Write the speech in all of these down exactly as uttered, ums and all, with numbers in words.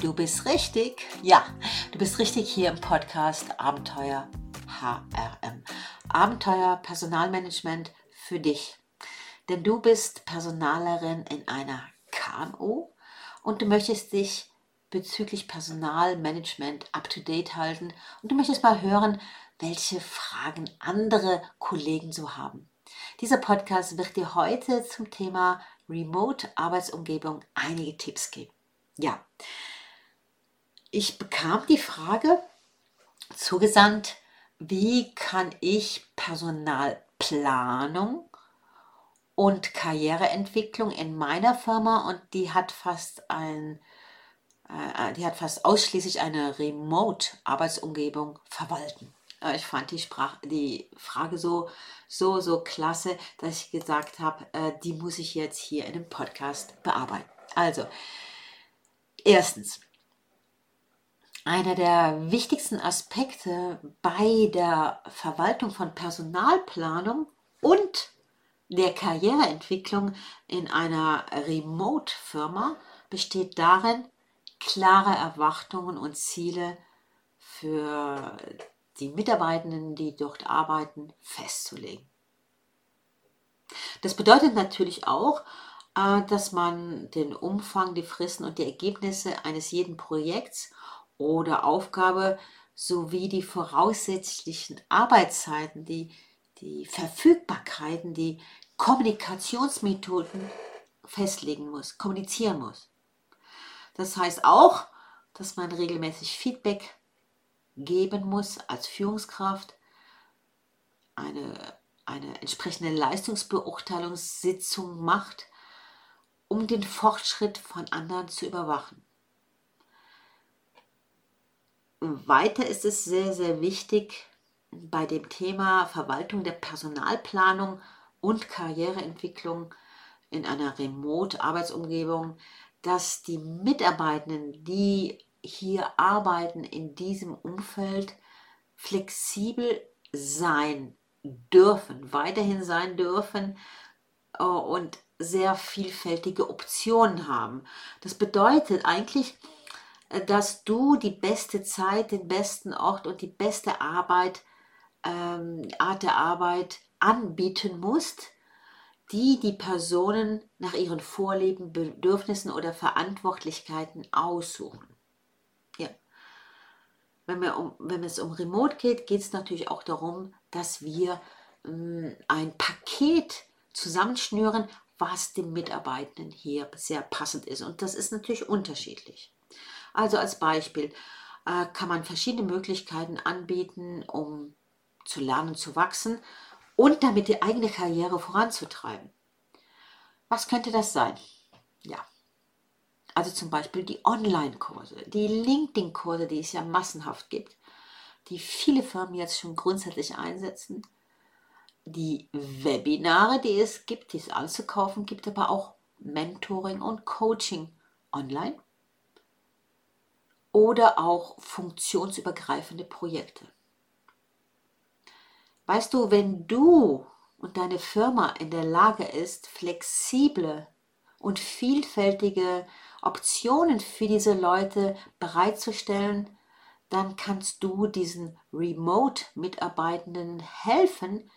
Du bist richtig, ja, du bist richtig hier im Podcast Abenteuer H R M. Abenteuer Personalmanagement für dich. Denn du bist Personalerin in einer K M U und du möchtest dich bezüglich Personalmanagement up-to-date halten und du möchtest mal hören, welche Fragen andere Kollegen so haben. Dieser Podcast wird dir heute zum Thema Remote-Arbeitsumgebung einige Tipps geben. Ja, ich bekam die Frage zugesandt, wie kann ich Personalplanung und Karriereentwicklung in meiner Firma, und die hat fast ein, äh, die hat fast ausschließlich eine Remote-Arbeitsumgebung, verwalten. Äh, Ich fand die, Sprach, die Frage so, so, so klasse, dass ich gesagt habe, äh, die muss ich jetzt hier in dem Podcast bearbeiten. Also, erstens, einer der wichtigsten Aspekte bei der Verwaltung von Personalplanung und der Karriereentwicklung in einer Remote-Firma besteht darin, klare Erwartungen und Ziele für die Mitarbeitenden, die dort arbeiten, festzulegen. Das bedeutet natürlich auch, äh, dass man den Umfang, die Fristen und die Ergebnisse eines jeden Projekts oder Aufgabe sowie die voraussichtlichen Arbeitszeiten, die, die Verfügbarkeiten, die Kommunikationsmethoden festlegen muss, kommunizieren muss. Das heißt auch, dass man regelmäßig Feedback geben muss als Führungskraft, eine, eine entsprechende Leistungsbeurteilungssitzung macht, um den Fortschritt von anderen zu überwachen. Weiter ist es sehr, sehr wichtig bei dem Thema Verwaltung der Personalplanung und Karriereentwicklung in einer Remote-Arbeitsumgebung, dass die Mitarbeitenden, die hier arbeiten in diesem Umfeld, flexibel sein dürfen, weiterhin sein dürfen äh, und sehr vielfältige Optionen haben. Das bedeutet eigentlich, dass du die beste Zeit, den besten Ort und die beste Arbeit, ähm, Art der Arbeit anbieten musst, die die Personen nach ihren Vorlieben, Bedürfnissen oder Verantwortlichkeiten aussuchen. Ja. Wenn, wir um, wenn es um Remote geht, geht es natürlich auch darum, dass wir ähm, ein Paket zusammenschnüren, was dem Mitarbeitenden hier sehr passend ist. Und das ist natürlich unterschiedlich. Also als Beispiel äh, kann man verschiedene Möglichkeiten anbieten, um zu lernen, zu wachsen und damit die eigene Karriere voranzutreiben. Was könnte das sein? Ja, also zum Beispiel die Online-Kurse, die LinkedIn-Kurse, die es ja massenhaft gibt, die viele Firmen jetzt schon grundsätzlich einsetzen, die Webinare, die es gibt, die es anzukaufen gibt, aber auch Mentoring und Coaching online. Oder auch funktionsübergreifende Projekte. Weißt du, wenn du und deine Firma in der Lage ist, flexible und vielfältige Optionen für diese Leute bereitzustellen, dann kannst du diesen Remote-Mitarbeitenden helfen,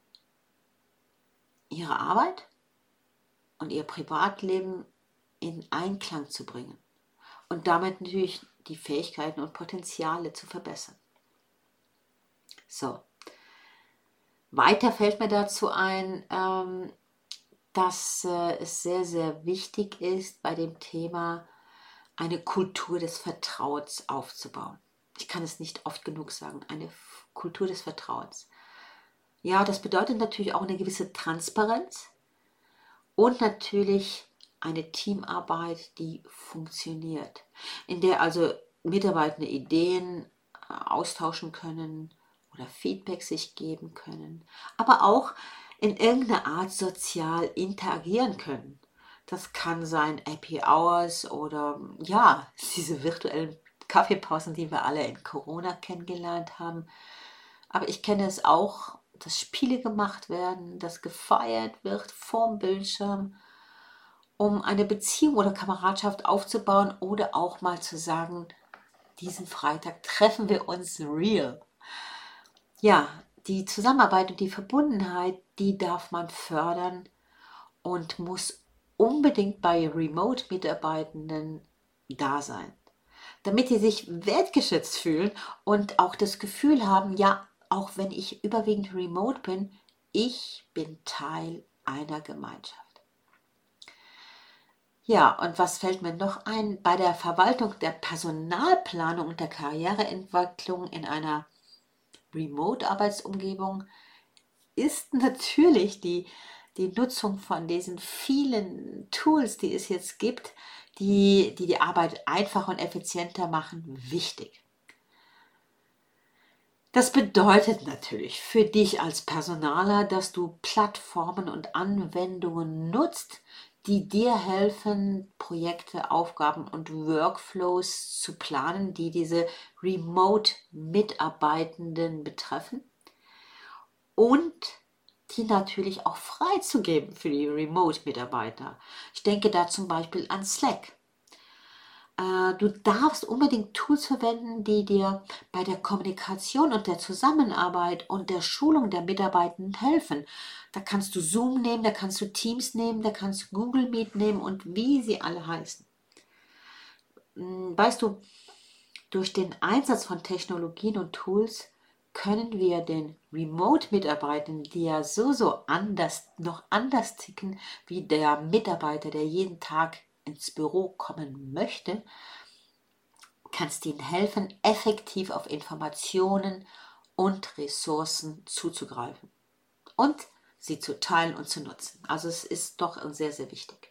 ihre Arbeit und ihr Privatleben in Einklang zu bringen und damit natürlich die Fähigkeiten und Potenziale zu verbessern. So, weiter fällt mir dazu ein, ähm, dass äh, es sehr, sehr wichtig ist, bei dem Thema eine Kultur des Vertrauens aufzubauen. Ich kann es nicht oft genug sagen, eine Kultur des Vertrauens. Ja, das bedeutet natürlich auch eine gewisse Transparenz und natürlich eine Teamarbeit, die funktioniert, in der also Mitarbeitende Ideen äh, austauschen können oder Feedback sich geben können, aber auch in irgendeiner Art sozial interagieren können. Das kann sein Happy Hours oder ja, diese virtuellen Kaffeepausen, die wir alle in Corona kennengelernt haben. Aber ich kenne es auch, dass Spiele gemacht werden, dass gefeiert wird vorm Bildschirm um eine Beziehung oder Kameradschaft aufzubauen oder auch mal zu sagen, diesen Freitag treffen wir uns real. Ja, die Zusammenarbeit und die Verbundenheit, die darf man fördern und muss unbedingt bei Remote-Mitarbeitenden da sein, damit die sich wertgeschätzt fühlen und auch das Gefühl haben, ja, auch wenn ich überwiegend remote bin, ich bin Teil einer Gemeinschaft. Ja, und was fällt mir noch ein? Bei der Verwaltung der Personalplanung und der Karriereentwicklung in einer Remote-Arbeitsumgebung ist natürlich die, die Nutzung von diesen vielen Tools, die es jetzt gibt, die die, die Arbeit einfacher und effizienter machen, wichtig. Das bedeutet natürlich für dich als Personaler, dass du Plattformen und Anwendungen nutzt, die dir helfen, Projekte, Aufgaben und Workflows zu planen, die diese Remote-Mitarbeitenden betreffen und die natürlich auch freizugeben für die Remote-Mitarbeiter. Ich denke da zum Beispiel an Slack. Du darfst unbedingt Tools verwenden, die dir bei der Kommunikation und der Zusammenarbeit und der Schulung der Mitarbeitenden helfen. Da kannst du Zoom nehmen, da kannst du Teams nehmen, da kannst du Google Meet nehmen und wie sie alle heißen. Weißt du, durch den Einsatz von Technologien und Tools können wir den Remote-Mitarbeitern, die ja so, so anders, noch anders ticken wie der Mitarbeiter, der jeden Tag ins Büro kommen möchte, kannst ihnen helfen, effektiv auf Informationen und Ressourcen zuzugreifen und sie zu teilen und zu nutzen. Also es ist doch sehr, sehr wichtig.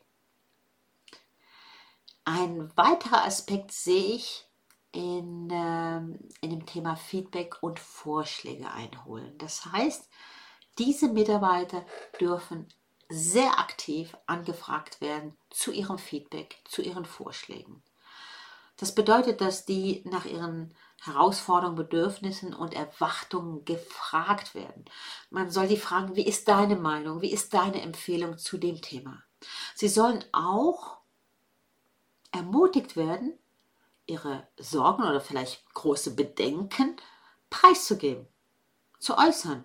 Ein weiterer Aspekt sehe ich in, ähm, in dem Thema Feedback und Vorschläge einholen. Das heißt, diese Mitarbeiter dürfen sehr aktiv angefragt werden zu ihrem Feedback, zu ihren Vorschlägen. Das bedeutet, dass die nach ihren Herausforderungen, Bedürfnissen und Erwartungen gefragt werden. Man soll sie fragen, wie ist deine Meinung, wie ist deine Empfehlung zu dem Thema? Sie sollen auch ermutigt werden, ihre Sorgen oder vielleicht große Bedenken preiszugeben, zu äußern.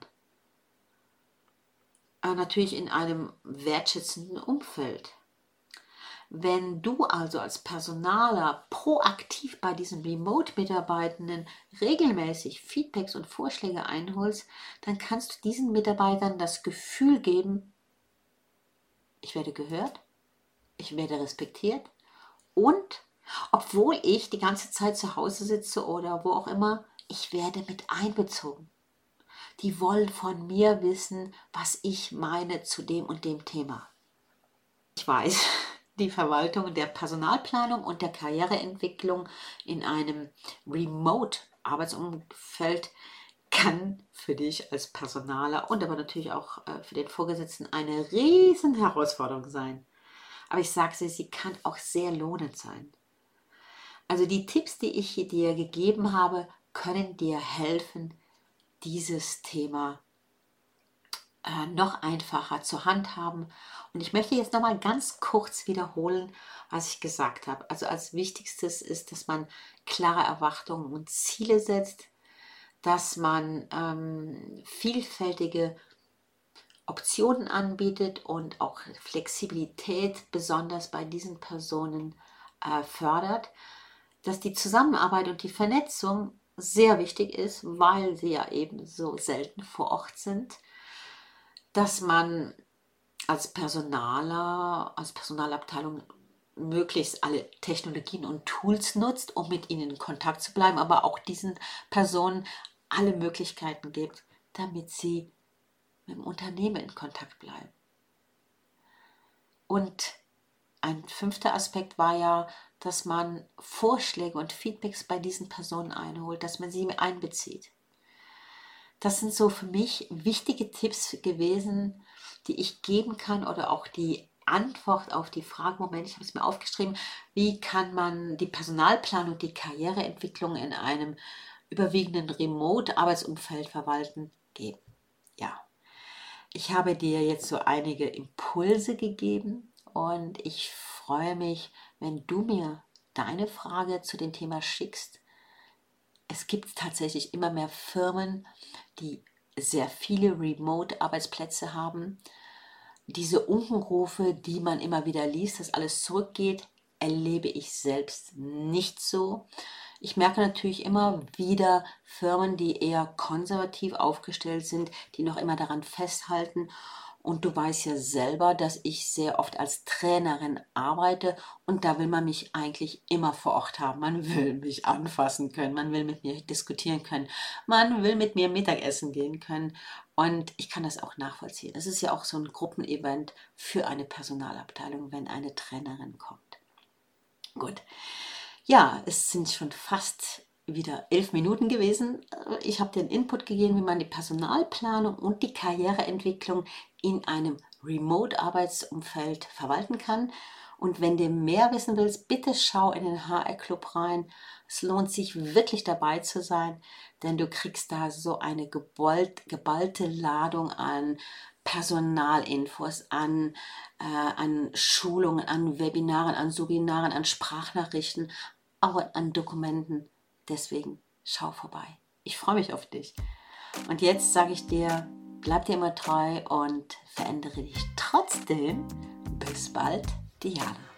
Aber natürlich in einem wertschätzenden Umfeld. Wenn du also als Personaler proaktiv bei diesen Remote-Mitarbeitenden regelmäßig Feedbacks und Vorschläge einholst, dann kannst du diesen Mitarbeitern das Gefühl geben, ich werde gehört, ich werde respektiert und obwohl ich die ganze Zeit zu Hause sitze oder wo auch immer, ich werde mit einbezogen. Die wollen von mir wissen, was ich meine zu dem und dem Thema. Ich weiß, die Verwaltung der Personalplanung und der Karriereentwicklung in einem Remote-Arbeitsumfeld kann für dich als Personaler und aber natürlich auch für den Vorgesetzten eine riesen Herausforderung sein. Aber ich sage sie, sie kann auch sehr lohnend sein. Also die Tipps, die ich dir gegeben habe, können dir helfen, dieses Thema äh, noch einfacher zu handhaben. Und ich möchte jetzt nochmal ganz kurz wiederholen, was ich gesagt habe. Also als Wichtigstes ist, dass man klare Erwartungen und Ziele setzt, dass man ähm, vielfältige Optionen anbietet und auch Flexibilität besonders bei diesen Personen äh, fördert, dass die Zusammenarbeit und die Vernetzung sehr wichtig ist, weil sie ja eben so selten vor Ort sind, dass man als Personaler, als Personalabteilung möglichst alle Technologien und Tools nutzt, um mit ihnen in Kontakt zu bleiben, aber auch diesen Personen alle Möglichkeiten gibt, damit sie mit dem Unternehmen in Kontakt bleiben. Und ein fünfter Aspekt war ja, dass man Vorschläge und Feedbacks bei diesen Personen einholt, dass man sie einbezieht. Das sind so für mich wichtige Tipps gewesen, die ich geben kann oder auch die Antwort auf die Frage, Moment, ich habe es mir aufgeschrieben, wie kann man die Personalplanung, die Karriereentwicklung in einem überwiegenden Remote-Arbeitsumfeld verwalten, geben. Ja, ich habe dir jetzt so einige Impulse gegeben und ich freue mich, wenn du mir deine Frage zu dem Thema schickst. Es gibt tatsächlich immer mehr Firmen, die sehr viele Remote-Arbeitsplätze haben. Diese Unkenrufe, die man immer wieder liest, dass alles zurückgeht, erlebe ich selbst nicht so. Ich merke natürlich immer wieder Firmen, die eher konservativ aufgestellt sind, die noch immer daran festhalten. Und du weißt ja selber, dass ich sehr oft als Trainerin arbeite und da will man mich eigentlich immer vor Ort haben. Man will mich anfassen können, man will mit mir diskutieren können, man will mit mir Mittagessen gehen können und ich kann das auch nachvollziehen. Es ist ja auch so ein Gruppenevent für eine Personalabteilung, wenn eine Trainerin kommt. Gut. Ja, es sind schon fast wieder elf Minuten gewesen. Ich habe den Input gegeben, wie man die Personalplanung und die Karriereentwicklung in einem Remote-Arbeitsumfeld verwalten kann. Und wenn du mehr wissen willst, bitte schau in den H R-Club rein. Es lohnt sich wirklich dabei zu sein, denn du kriegst da so eine geballt, geballte Ladung an Personalinfos, an, äh, an Schulungen, an Webinaren, an Subinaren, an Sprachnachrichten, auch an Dokumenten. Deswegen schau vorbei. Ich freue mich auf dich. Und jetzt sage ich dir, bleib dir immer treu und verändere dich trotzdem. Bis bald, Diana.